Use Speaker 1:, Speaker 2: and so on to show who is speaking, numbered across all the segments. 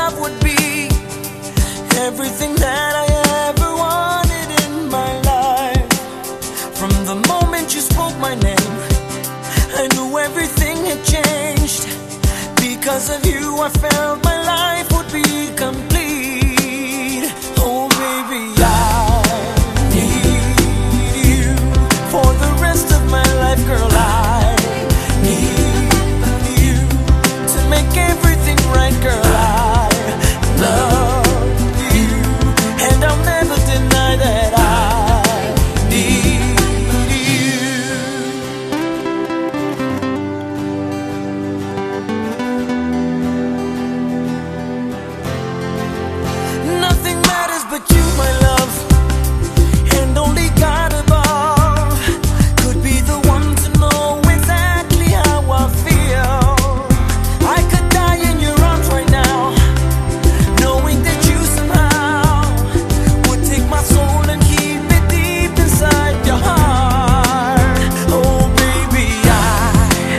Speaker 1: love would be everything that I ever wanted in my life. From the moment you spoke my name, I knew everything had changed. Because of you, I felt my life would be complete. Oh baby, I need you for the rest of my life, girl. I need you to make everything right, girl. I love you, and I'll never deny that I need you. Nothing matters but you, my love, and only God above could be the one to know exactly how I feel. I could die in your arms right now, knowing that you somehow would take my soul and keep it deep inside your heart. Oh baby, I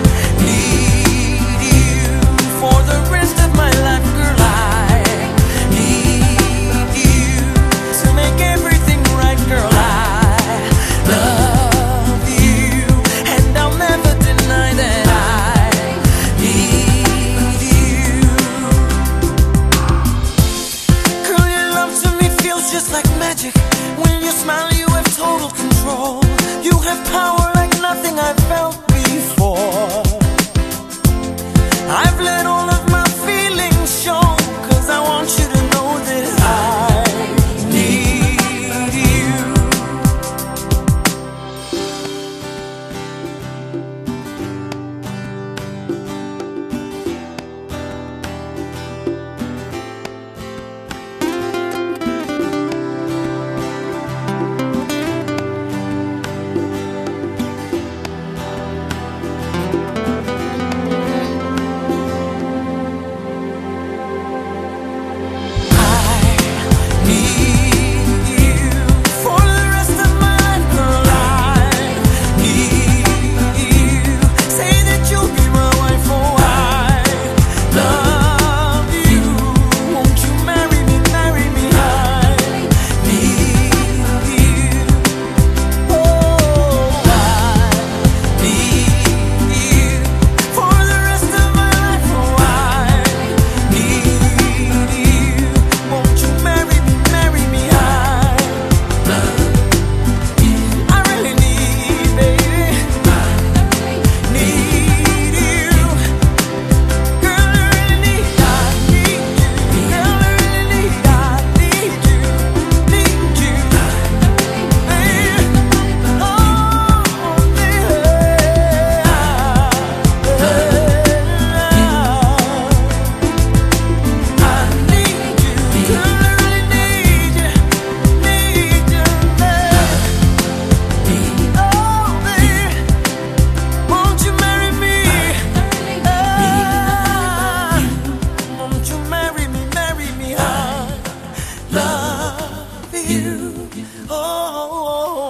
Speaker 1: need you for the rest of my life, girl. I need you to make everything right, girl. I love you, and I'll never deny that I need you. Girl, your love to me feels just like magic. When you smile, you have total control. You have power like nothing I've felt before. I've let all of my feelings show, 'cause I want you to know that I need you. Love you. Oh.